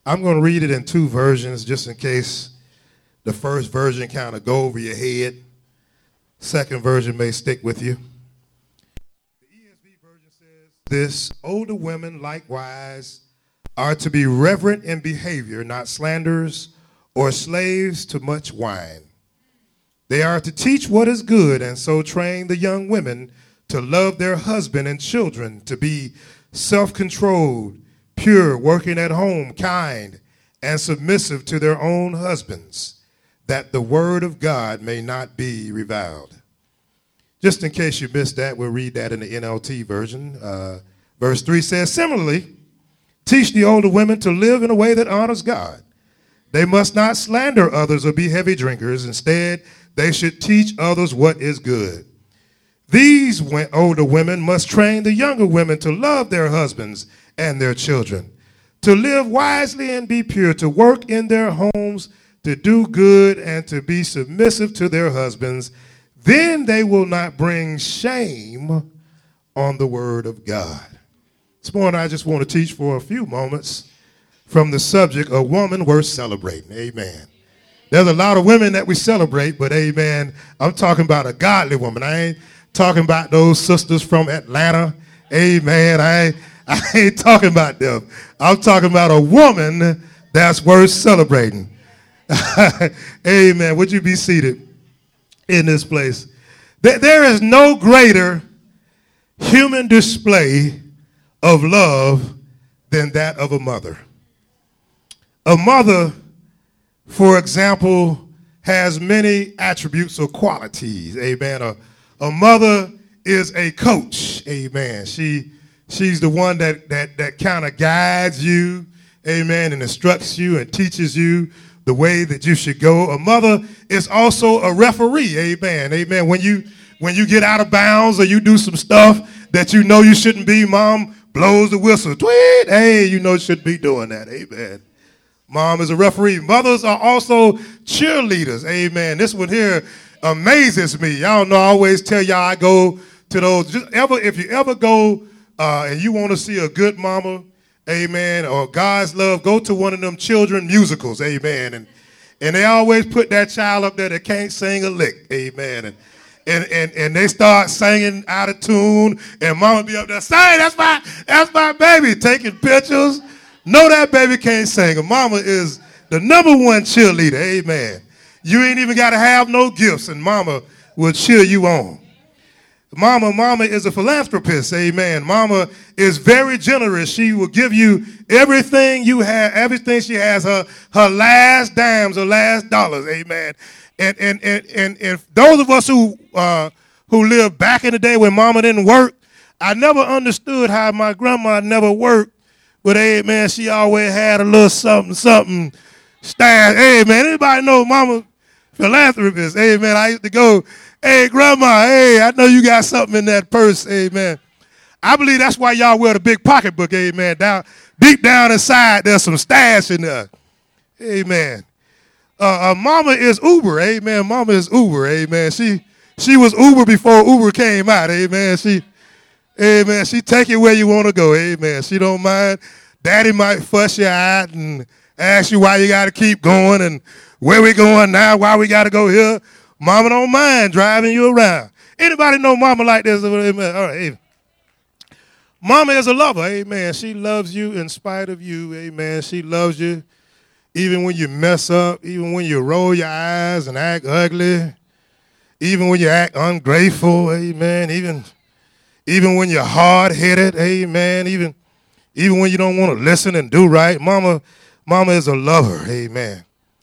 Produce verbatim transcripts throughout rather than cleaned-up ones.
I'm going to read it in two versions just in case the first version kind of go over your head. Second version may stick with you. The E S V version says, this, older women likewise are to be reverent in behavior, not slanderers or slaves to much wine. They are to teach what is good and so train the young women to love their husband and children, to be self-controlled, pure, working at home, kind, and submissive to their own husbands, that the word of God may not be reviled. Just in case you missed that, we'll read that in the N L T version. Uh, verse three says, similarly, teach the older women to live in a way that honors God. They must not slander others or be heavy drinkers. Instead, they should teach others what is good. These older women must train the younger women to love their husbands and their children, to live wisely and be pure, to work in their homes, to do good, and to be submissive to their husbands. Then they will not bring shame on the word of God. This morning, I just want to teach for a few moments from the subject, a woman worth celebrating. Amen. There's a lot of women that we celebrate, but amen, I'm talking about a godly woman. I ain't talking about those sisters from Atlanta. Amen. I ain't, I ain't talking about them. I'm talking about a woman that's worth celebrating. Amen. Would you be seated in this place? There is no greater human display of love than that of a mother. A mother, for example, has many attributes or qualities. Amen. A, a mother is a coach. Amen. She she's the one that that that kind of guides you. Amen. And instructs you and teaches you the way that you should go. A mother is also a referee. Amen. Amen. When you when you get out of bounds or you do some stuff that you know you shouldn't be, mom blows the whistle. Tweet. Hey, you know you shouldn't be doing that. Amen. Mom is a referee. Mothers are also cheerleaders. Amen. This one here amazes me. Y'all know I always tell y'all I go to those. Just ever if you ever go uh, and you want to see a good mama, amen, or God's love, go to one of them children musicals. Amen. And and they always put that child up there that can't sing a lick. Amen. And and and, and they start singing out of tune, and mama be up there saying, "That's my that's my baby," taking pictures. No, that baby can't sing. A mama is the number one cheerleader. Amen. You ain't even got to have no gifts, and mama will cheer you on. Mama, mama is a philanthropist. Amen. Mama is very generous. She will give you everything you have, everything she has, her, her last dimes, her last dollars. Amen. And and and and, and those of us who uh, who lived back in the day when mama didn't work, I never understood how my grandma never worked. But, hey, man, she always had a little something, something stash. Hey, man, anybody know mama philanthropist? Hey, man, I used to go, hey, grandma, hey, I know you got something in that purse. Hey, man. I believe that's why y'all wear the big pocketbook, hey, man. Down, deep down inside, there's some stash in there. Amen. Uh, uh, mama is Uber, amen. Mama is Uber, amen. She, she was Uber before Uber came out, amen. She... Amen. She take you where you want to go. Amen. She don't mind. Daddy might fuss you out and ask you why you got to keep going and where we going now, why we got to go here. Mama don't mind driving you around. Anybody know mama like this? Amen. All right. Amen. Mama is a lover. Amen. She loves you in spite of you. Amen. She loves you even when you mess up, even when you roll your eyes and act ugly, even when you act ungrateful. Amen. Even... Even when you're hard-headed, amen, even, even when you don't want to listen and do right, mama, mama is a lover, amen.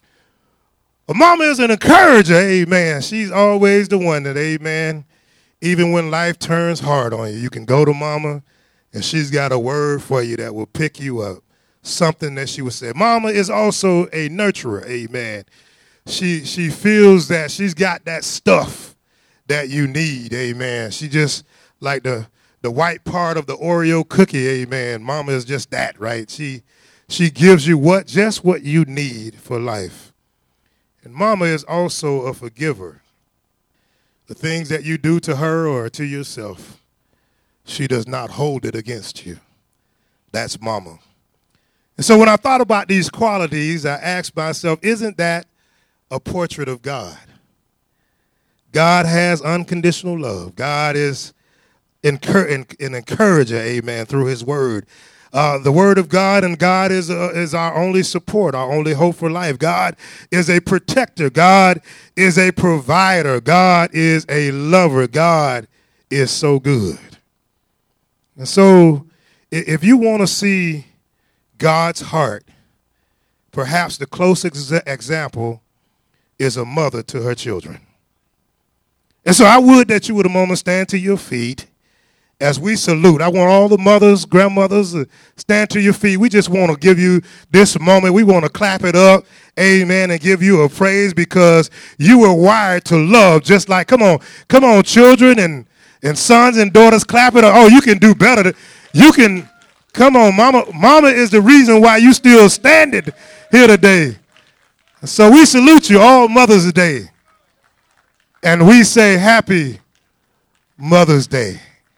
A mama is an encourager, amen. She's always the one that, amen, even when life turns hard on you, you can go to mama, and she's got a word for you that will pick you up, something that she would say. Mama is also a nurturer, amen. She, she feels that she's got that stuff that you need, amen. She just... Like the, the white part of the Oreo cookie, amen. Mama is just that, right? She she gives you what? Just what you need for life. And mama is also a forgiver. The things that you do to her or to yourself, she does not hold it against you. That's mama. And so when I thought about these qualities, I asked myself, isn't that a portrait of God? God has unconditional love. God is an encourager, amen, through his word. Uh, the word of God, and God is, uh, is our only support, our only hope for life. God is a protector. God is a provider. God is a lover. God is so good. And so if you want to see God's heart, perhaps the closest example is a mother to her children. And so I would that you would a moment stand to your feet as we salute. I want all the mothers, grandmothers to stand to your feet. We just want to give you this moment. We want to clap it up, amen, and give you a praise because you were wired to love just like, come on, come on, children and, and sons and daughters, clap it up. Oh, you can do better. You can, come on, mama. Mama is the reason why you still standing here today. So we salute you all Mother's Day. And we say happy Mother's Day.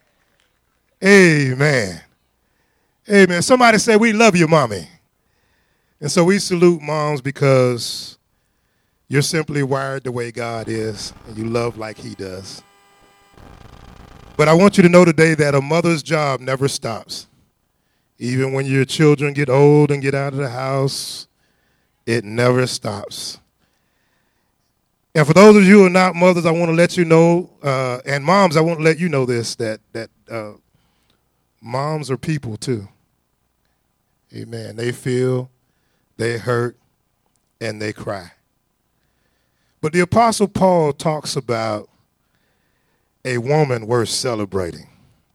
Amen. Amen. Somebody say, we love you, mommy. And so we salute moms because you're simply wired the way God is, and you love like he does. But I want you to know today that a mother's job never stops. Even when your children get old and get out of the house, it never stops. And for those of you who are not mothers, I want to let you know, uh, and moms, I want to let you know this, that that uh, moms are people too. Amen. They feel, they hurt, and they cry. But the Apostle Paul talks about a woman worth celebrating.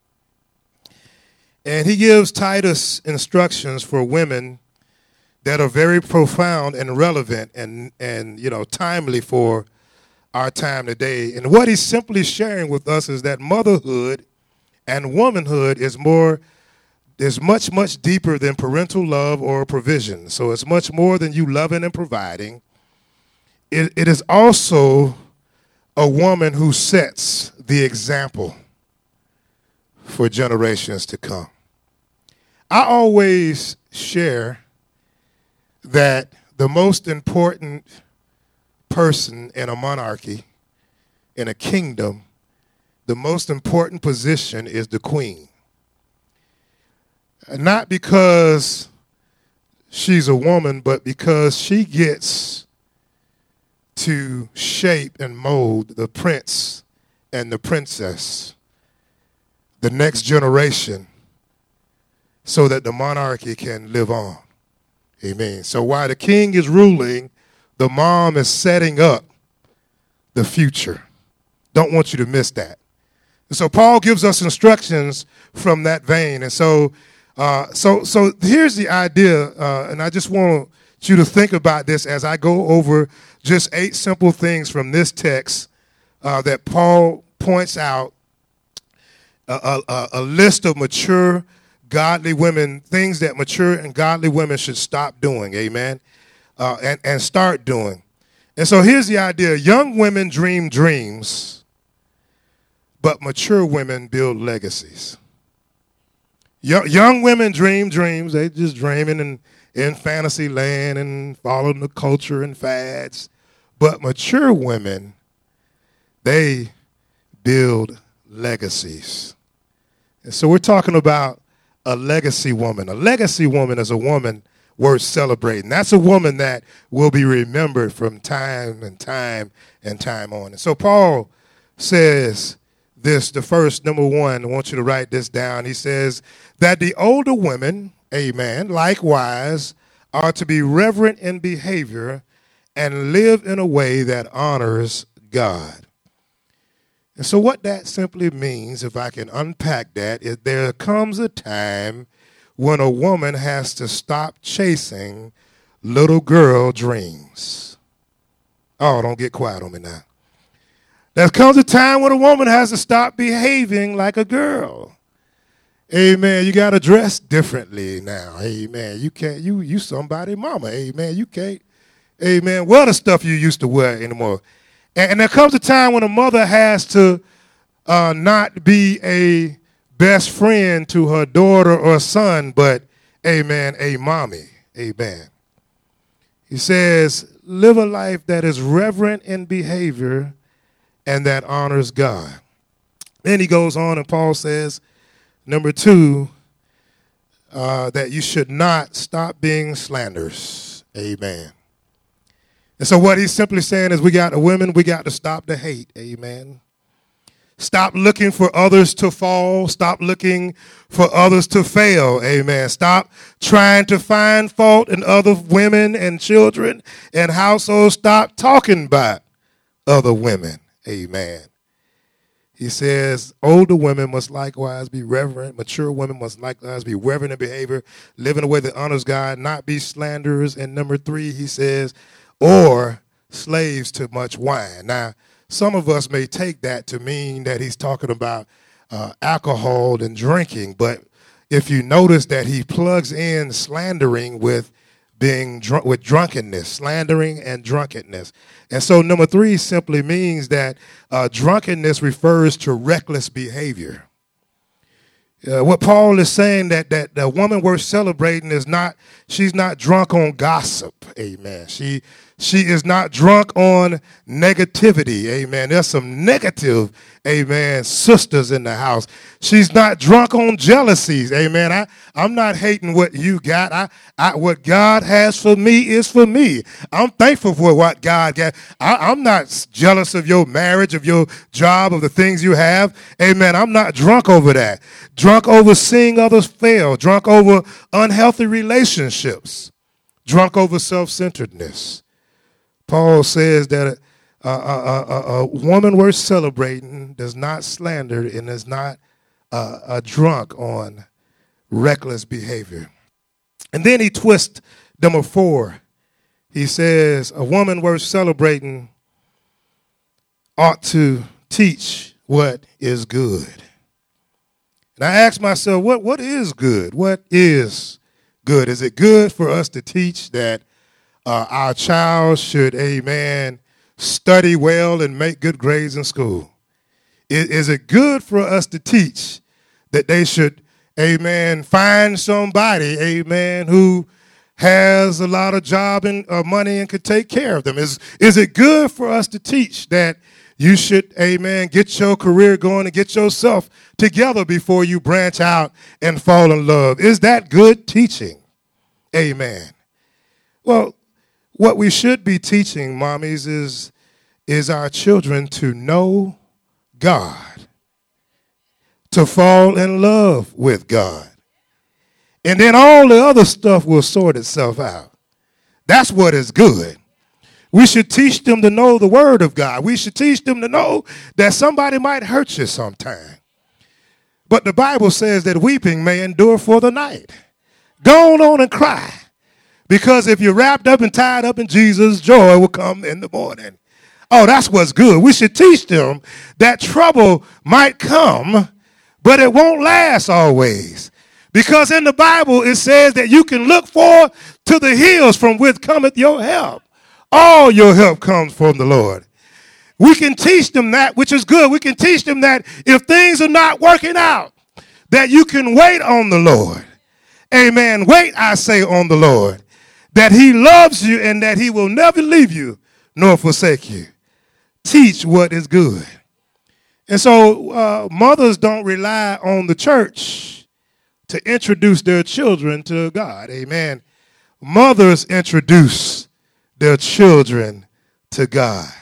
And he gives Titus instructions for women that are very profound and relevant and, and, you know, timely for our time today. And what he's simply sharing with us is that motherhood and womanhood is more, is much, much deeper than parental love or provision. So it's much more than you loving and providing. It, it is also a woman who sets the example for generations to come. I always share that the most important person in a monarchy, in a kingdom, the most important position is the queen. Not because she's a woman, but because she gets to shape and mold the prince and the princess, the next generation, so that the monarchy can live on. Amen. So while the king is ruling, the mom is setting up the future. Don't want you to miss that. And so Paul gives us instructions from that vein. And so uh, so, so here's the idea, uh, and I just want you to think about this as I go over just eight simple things from this text uh, that Paul points out, a, a, a list of mature godly women, things that mature and godly women should stop doing, amen, uh, and, and start doing. And so here's the idea. Young women dream dreams, but mature women build legacies. Young, young women dream dreams. They just dreaming in, in fantasy land and following the culture and fads. But mature women, they build legacies. And so we're talking about a legacy woman. A legacy woman is a woman worth celebrating. That's a woman that will be remembered from time and time and time on. And so Paul says this, the first, number one, I want you to write this down. He says that the older women, amen, likewise, are to be reverent in behavior and live in a way that honors God. And so what that simply means, if I can unpack that, is there comes a time when a woman has to stop chasing little girl dreams. Oh, don't get quiet on me now. There comes a time when a woman has to stop behaving like a girl. Amen. You got to dress differently now. Amen. You can't, you, you somebody mama. Amen. You can't, amen, wear the stuff you used to wear anymore. And, and there comes a time when a mother has to uh, not be a best friend to her daughter or son, but amen, a mommy, amen. He says, live a life that is reverent in behavior and that honors God. Then he goes on and Paul says, number two, uh, that you should not stop being slanderers. Amen. And so what he's simply saying is we got the women, we got to stop the hate. Amen. Stop looking for others to fall. Stop looking for others to fail. Amen. Stop trying to find fault in other women and children and households. Stop talking about other women. Amen. He says older women must likewise be reverent. Mature women must likewise be reverent in behavior, live in a way that honors God, not be slanderers. And number three, he says, or slaves to much wine. Now, some of us may take that to mean that he's talking about uh, alcohol and drinking. But if you notice that he plugs in slandering with being drunk, with drunkenness, slandering and drunkenness. And so number three simply means that uh, drunkenness refers to reckless behavior. Uh, what Paul is saying that that the woman worth celebrating is not, she's not drunk on gossip, amen. She she is not drunk on negativity, amen. There's some negative, amen, sisters in the house. She's not drunk on jealousies, amen. I, I'm not hating what you got. I, I what God has for me is for me. I'm thankful for what God got. I, I'm not jealous of your marriage, of your job, of the things you have, amen. I'm not drunk over that. Drunk over seeing others fail, drunk over unhealthy relationships, drunk over self-centeredness. Paul says that a, a, a, a woman worth celebrating does not slander and is not uh, a drunk on reckless behavior. And then he twists number four. He says a woman worth celebrating ought to teach what is good. And I ask myself, what, what is good? What is good? Is it good for us to teach that uh, our child should, amen, study well and make good grades in school? Is, is it good for us to teach that they should, amen, find somebody, amen, who has a lot of job and uh, money and could take care of them? Is, is it good for us to teach that you should, amen, get your career going and get yourself together before you branch out and fall in love? Is that good teaching? Amen. Well, what we should be teaching, mommies, is, is our children to know God, to fall in love with God. And then all the other stuff will sort itself out. That's what is good. We should teach them to know the word of God. We should teach them to know that somebody might hurt you sometime. But the Bible says that weeping may endure for the night. Go on and cry. Because if you're wrapped up and tied up in Jesus, joy will come in the morning. Oh, that's what's good. We should teach them that trouble might come, but it won't last always. Because in the Bible, it says that you can look forward to the hills from which cometh your help. All your help comes from the Lord. We can teach them that, which is good. We can teach them that if things are not working out, that you can wait on the Lord. Amen. Wait, I say, on the Lord. That he loves you and that he will never leave you nor forsake you. Teach what is good. And so uh, mothers don't rely on the church to introduce their children to God. Amen. Mothers introduce their children to God.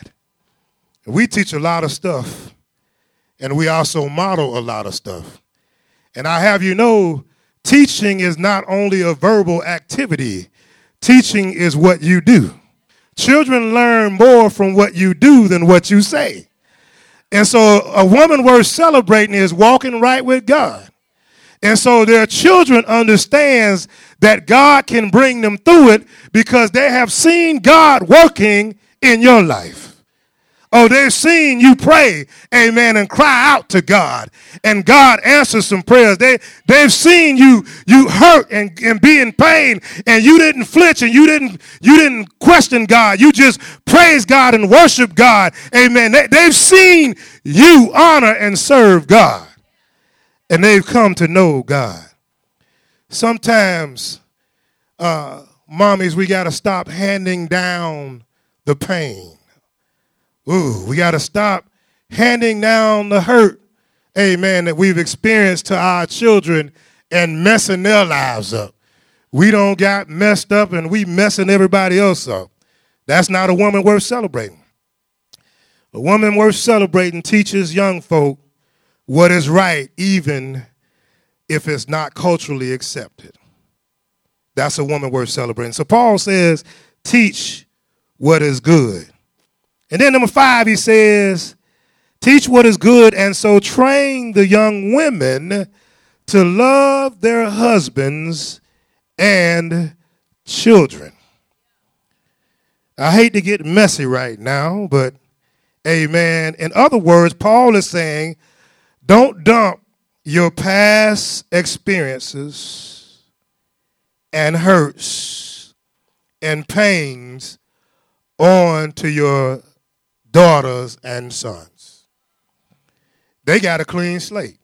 We teach a lot of stuff, and we also model a lot of stuff. And I have you know, teaching is not only a verbal activity. Teaching is what you do. Children learn more from what you do than what you say. And so a woman worth celebrating is walking right with God. And so their children understands that God can bring them through it because they have seen God working in your life. Oh, they've seen you pray, amen, and cry out to God, and God answers some prayers. They, they've seen you you hurt and, and be in pain, and you didn't flinch, and you didn't you didn't question God. You just praise God and worship God, amen. They, they've seen you honor and serve God, and they've come to know God. Sometimes, uh, mommies, we got to stop handing down the pain. Ooh, we got to stop handing down the hurt, amen, that we've experienced to our children and messing their lives up. We don't got messed up and we messing everybody else up. That's not a woman worth celebrating. A woman worth celebrating teaches young folk what is right, even if it's not culturally accepted. That's a woman worth celebrating. So Paul says, teach what is good. And then number five, he says, teach what is good, and so train the young women to love their husbands and children. I hate to get messy right now, but amen. In other words, Paul is saying, don't dump your past experiences and hurts and pains on to your daughters and sons. They got a clean slate.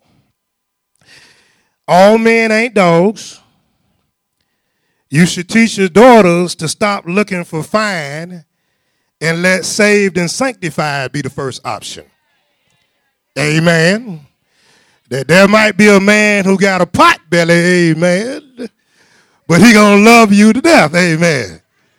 All men ain't dogs. You should teach your daughters to stop looking for fine and let saved and sanctified be the first option. Amen. That there might be a man who got a pot belly, amen, but he gonna love you to death, amen.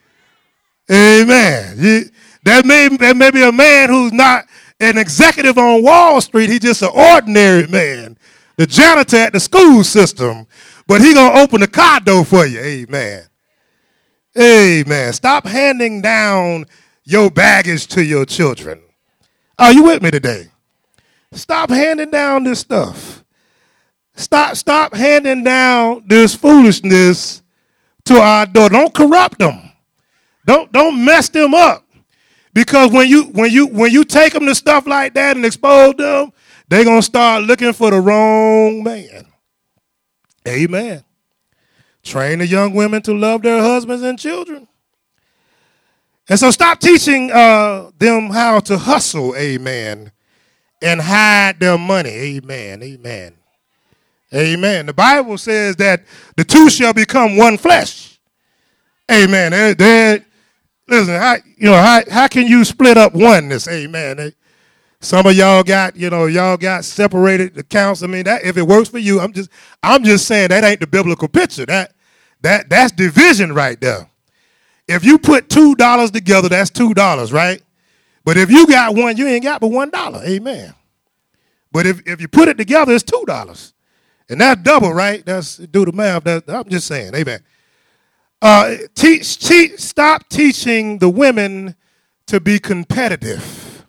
Amen. You, there, may, there may be a man who's not an executive on Wall Street, he's just an ordinary man, the janitor at the school system, but he gonna open the car door for you, amen. Amen. Stop handing down your baggage to your children. Are you with me today? Stop handing down this stuff. Stop, stop handing down this foolishness to our daughter. Don't corrupt them. Don't, don't mess them up. Because when you, when you, when you take them to stuff like that and expose them, they're going to start looking for the wrong man. Amen. Train the young women to love their husbands and children. And so stop teaching uh, them how to hustle, amen, and hide their money, amen, amen, amen. The Bible says that the two shall become one flesh, amen. They're, they're, listen, how, you know, how, how can you split up oneness, amen? Some of y'all got, you know, y'all got separated accounts. I mean, that if it works for you, I'm just, I'm just saying that ain't the biblical picture. That, that, that's division right there. If you put two dollars together, that's two dollars, right? But if you got one, you ain't got but one dollar, amen. But if, if you put it together, it's two dollars. And that's double, right? That's do the math. That, I'm just saying, amen. Uh, teach, teach, stop teaching the women to be competitive.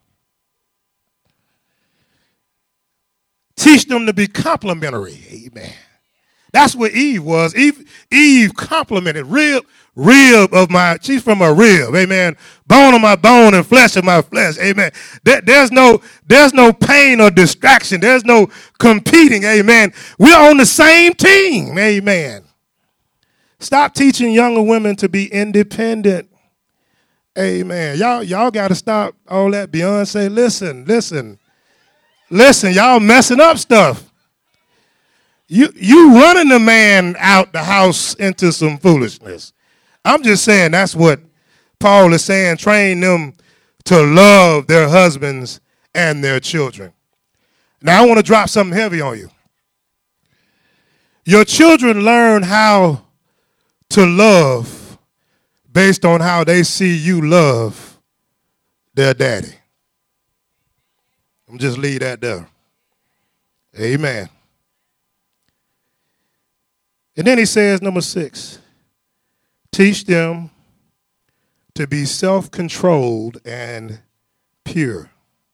Teach them to be complimentary, amen. That's what Eve was. Eve, Eve complimented, rib, rib of my, she's from a rib, amen. Bone of my bone and flesh of my flesh, amen. There, there's no, there's no pain or distraction. There's no competing, amen. We're on the same team, amen. Stop teaching younger women to be independent, amen. Y'all, y'all got to stop all that Beyonce. Listen, listen, listen. Y'all messing up stuff. You you running the man out the house into some foolishness. I'm just saying that's what Paul is saying. Train them to love their husbands and their children. Now I want to drop something heavy on you. Your children learn how to love based on how they see you love their daddy. I'm just leave that there. Amen. And then he says, number six, teach them to be self-controlled and pure.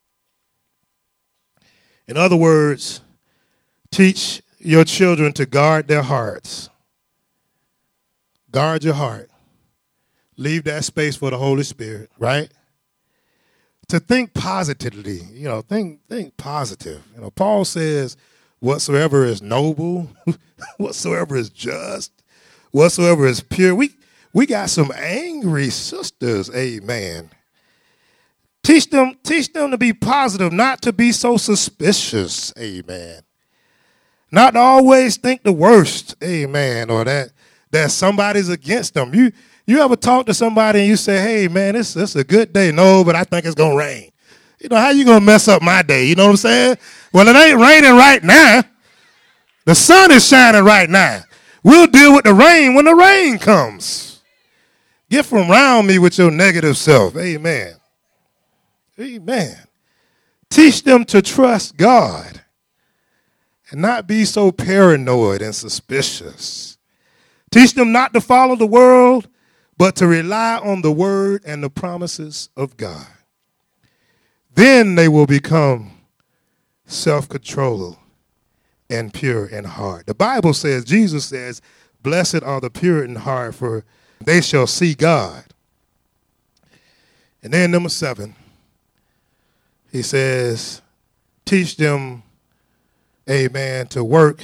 In other words, teach your children to guard their hearts. Guard your heart. Leave that space for the Holy Spirit, right? To think positively, you know, think think positive. You know, Paul says, whatsoever is noble, whatsoever is just, whatsoever is pure. We we got some angry sisters, amen. Teach them, teach them to be positive, not to be so suspicious, amen. Not to always think the worst, amen, or that, that somebody's against them. You you ever talk to somebody and you say, hey, man, it's, it's a good day. No, but I think it's going to rain. You know, how you going to mess up my day? You know what I'm saying? Well, it ain't raining right now. The sun is shining right now. We'll deal with the rain when the rain comes. Get from around me with your negative self. Amen. Amen. Teach them to trust God and not be so paranoid and suspicious. Teach them not to follow the world, but to rely on the word and the promises of God. Then they will become self-controlled and pure in heart. The Bible says, Jesus says, blessed are the pure in heart, for they shall see God. And then number seven, he says, teach them, amen, to work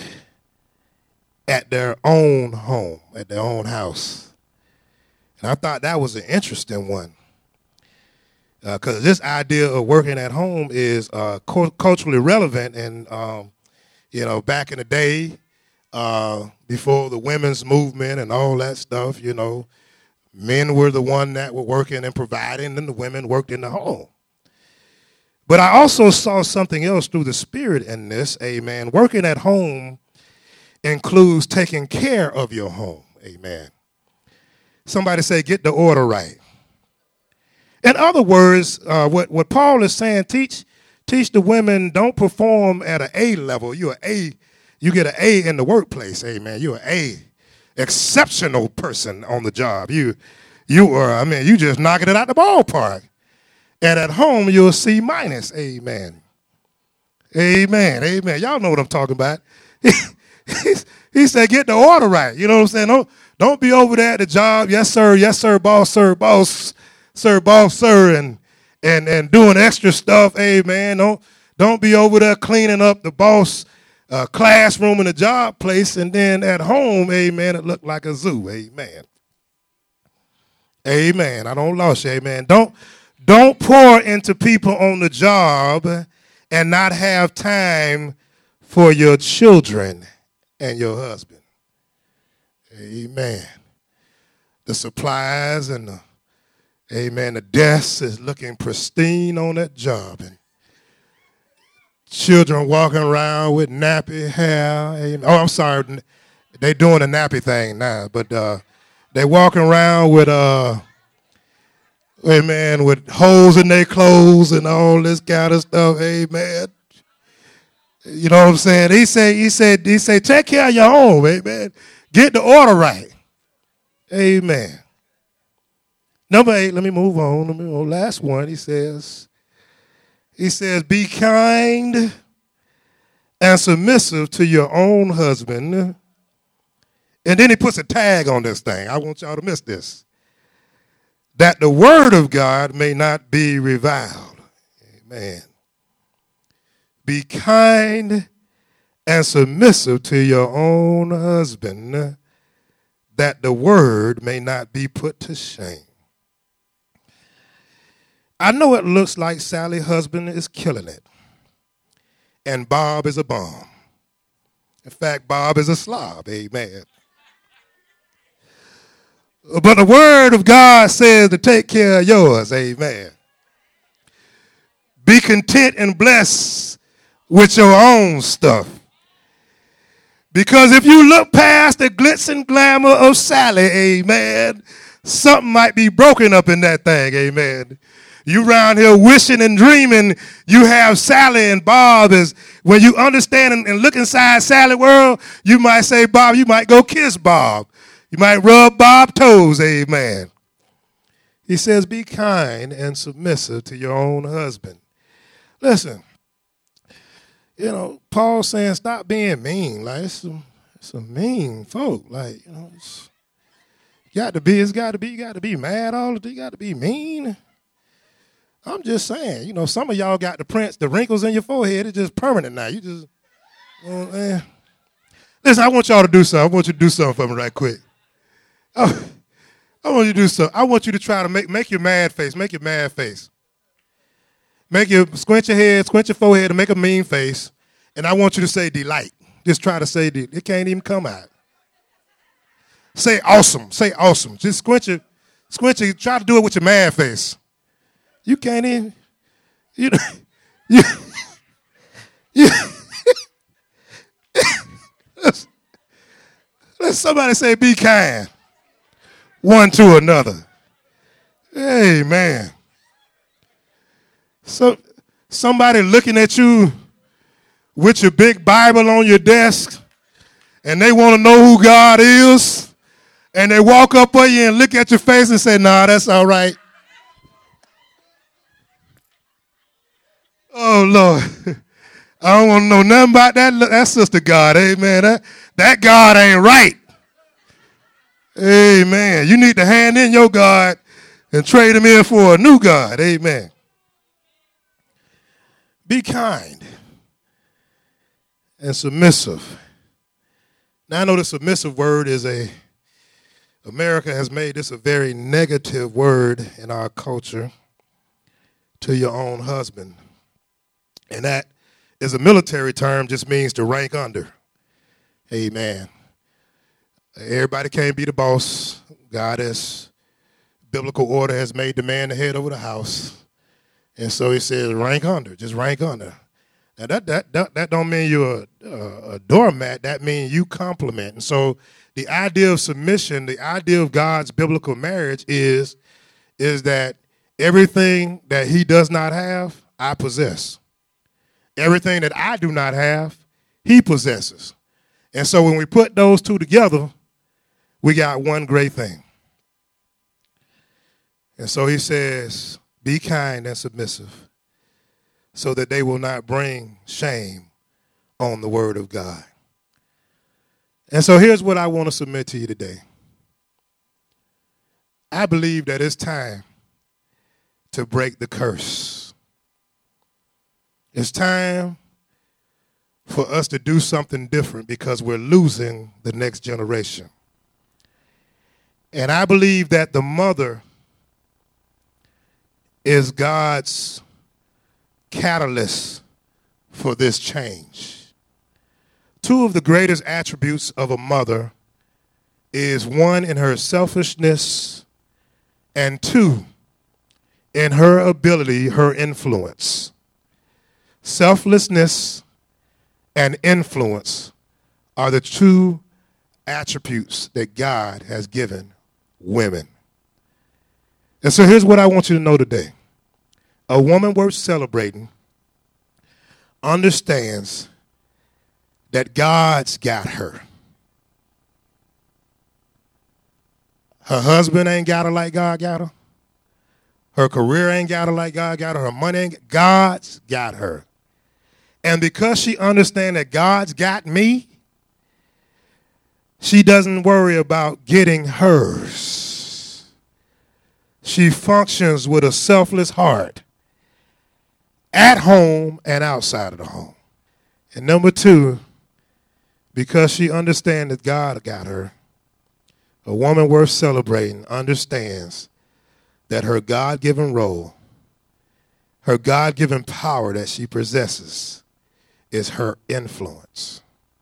at their own home, at their own house. And I thought that was an interesting one. Because uh, this idea of working at home is uh, cu- culturally relevant. And, um, you know, back in the day, uh, before the women's movement and all that stuff, you know, men were the one that were working and providing, and the women worked in the home. But I also saw something else through the Spirit in this, amen. Working at home includes taking care of your home, amen. Somebody say, get the order right. In other words, uh, what, what Paul is saying, teach teach the women, don't perform at an A level. You're an A, you get an A in the workplace, amen. You're an A, exceptional person on the job. You, you are, I mean, you just knocking it out the ballpark. And at home, you'll C minus, amen. Amen, amen. Y'all know what I'm talking about. he, he said, get the order right. You know what I'm saying? Don't, don't be over there at the job. Yes, sir. Yes, sir, boss, sir, boss. Sir, boss, sir, and and and doing extra stuff, amen. Don't don't be over there cleaning up the boss uh, classroom in the job place, and then at home, amen, it looked like a zoo, amen. Amen. I don't lost you, amen. Don't don't pour into people on the job and not have time for your children and your husband. Amen. The supplies and the amen. The desk is looking pristine on that job. And children walking around with nappy hair. Amen. Oh, I'm sorry. They doing the nappy thing now. But uh, they walking around with, uh, amen, with holes in their clothes and all this kind of stuff. Amen. You know what I'm saying? He said, he said, he said, take care of your home. Amen. Get the order right. Amen. Number eight, let me move on. Let me move on. Last one, he says, he says, be kind and submissive to your own husband. And then he puts a tag on this thing. I want y'all to miss this. That the word of God may not be reviled. Amen. Be kind and submissive to your own husband, that the word may not be put to shame. I know it looks like Sally's husband is killing it, and Bob is a bomb. In fact, Bob is a slob, amen. But the word of God says to take care of yours, amen. Be content and blessed with your own stuff. Because if you look past the glitz and glamour of Sally, amen, something might be broken up in that thing, amen. You around here wishing and dreaming you have Sally and Bob. Is when you understand and, and look inside Sally's world, you might say, Bob, you might go kiss Bob. You might rub Bob's toes, amen. He says, be kind and submissive to your own husband. Listen, you know, Paul's saying stop being mean. Like, it's some, it's some mean folk. Like, you know, it's got to be, it's got to be, you got to be mad all the time. You got to be mean. I'm just saying, you know, some of y'all got the prints, the wrinkles in your forehead. It's just permanent now. You just, oh, man. Listen, I want y'all to do something. I want you to do something for me right quick. Oh, I want you to do something. I want you to try to make, make your mad face. Make your mad face. Make your, squint your head, squint your forehead, and make a mean face. And I want you to say delight. Just try to say it. It can't even come out. Say awesome. Say awesome. Just squint your, squint your, try to do it with your man face. You can't even, you know, you, you let somebody say be kind one to another. Amen. So somebody looking at you with your big Bible on your desk and they want to know who God is and they walk up on you and look at your face and say, nah, that's all right. Oh, Lord. I don't want to know nothing about that. That sister God. Amen. That, that God ain't right. Amen. You need to hand in your God and trade him in for a new God. Amen. Be kind and submissive. Now, I know the submissive word is a, America has made this a very negative word in our culture, to your own husband. And that is a military term, just means to rank under. Amen. Everybody can't be the boss. God has, biblical order has made the man the head over the house. And so he says rank under, just rank under. Now that that that, that don't mean you're a, a, a doormat, that means you compliment. And so the idea of submission, the idea of God's biblical marriage is, is that everything that he does not have, I possess. Everything that I do not have, he possesses. And so when we put those two together, we got one great thing. And so he says, be kind and submissive so that they will not bring shame on the word of God. And so here's what I want to submit to you today. I believe that it's time to break the curse. It's time for us to do something different because we're losing the next generation. And I believe that the mother is God's catalyst for this change. Two of the greatest attributes of a mother is one in her selfishness and two in her ability, her influence. Selflessness and influence are the two attributes that God has given women. And so here's what I want you to know today. A woman worth celebrating understands that God's got her. Her husband ain't got her like God got her. Her career ain't got her like God got her. Her money ain't. God's got her. And because she understands that God's got me, she doesn't worry about getting hers. She functions with a selfless heart at home and outside of the home. And number two, because she understands that God got her, a woman worth celebrating understands that her God-given role, her God-given power that she possesses is her influence.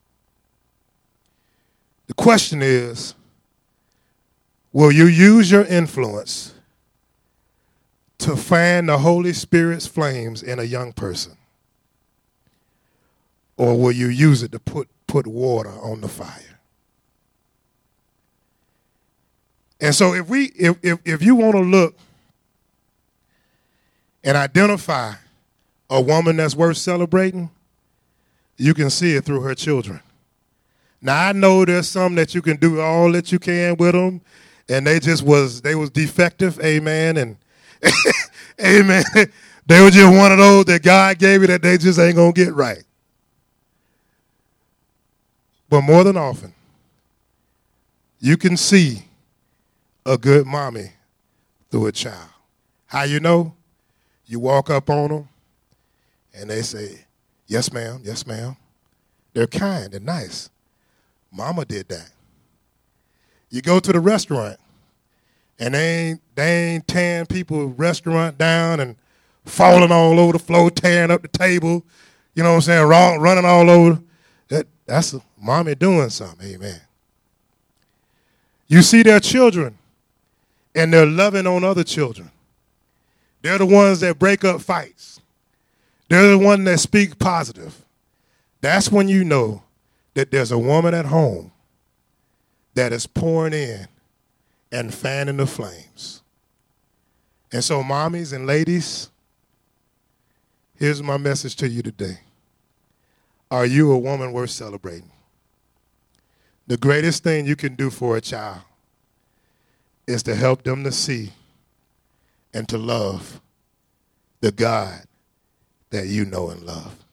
The question is, will you use your influence to fan the Holy Spirit's flames in a young person? Or will you use it to put, put water on the fire? And so if we if if, if you want to look and identify a woman that's worth celebrating, you can see it through her children. Now I know there's some that you can do all that you can with them, and they just was they was defective, amen, and amen. They were just one of those that God gave you that they just ain't gonna get right. But more than often, you can see a good mommy through a child. How you know? You walk up on them, and they say, yes, ma'am, yes, ma'am. They're kind and nice. Mama did that. You go to the restaurant, and they ain't, they ain't tearing people's restaurant down and falling all over the floor, tearing up the table, you know what I'm saying, running all over. That That's a mommy doing something. Amen. You see their children, and they're loving on other children. They're the ones that break up fights. They're the ones that speak positive. That's when you know that there's a woman at home that is pouring in and fanning the flames. And so, mommies and ladies, here's my message to you today. Are you a woman worth celebrating? The greatest thing you can do for a child is to help them to see and to love the God that you know and love.